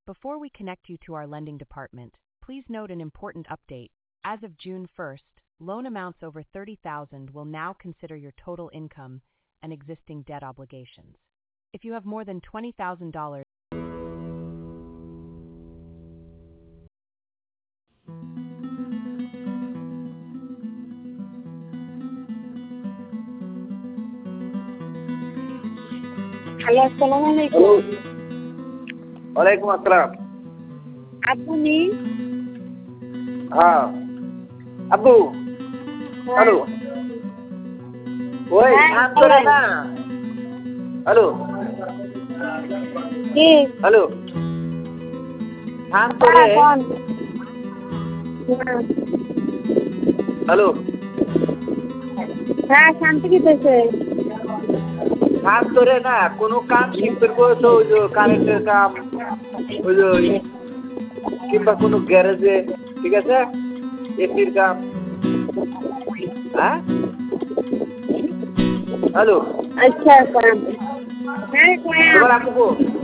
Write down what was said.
Before we connect you to our lending department, please note an important update. As of June 1st, loan amounts over $30,000 will now consider your total income and existing debt obligations. If you have more than $20,000, hello, আসসালামু আলাইকুম। ওয়ালাইকুম আসসালাম। আপনি? হ্যাঁ আব্বু। Hello ওই ধান করে না। হ্যালো কি? হ্যালো ধান করে। হ্যালো হ্যাঁ, শান্তি দিতেছে। ধান করে না কোনো কাম শিখতে তো ওই যে কারেন্টের কাম, ওই যে কিংবা কোনো গ্যারেজে, ঠিক আছে, এসির কাম। হ্যাঁ হ্যালো আচ্ছা, হ্যাঁ তোমার আব্বু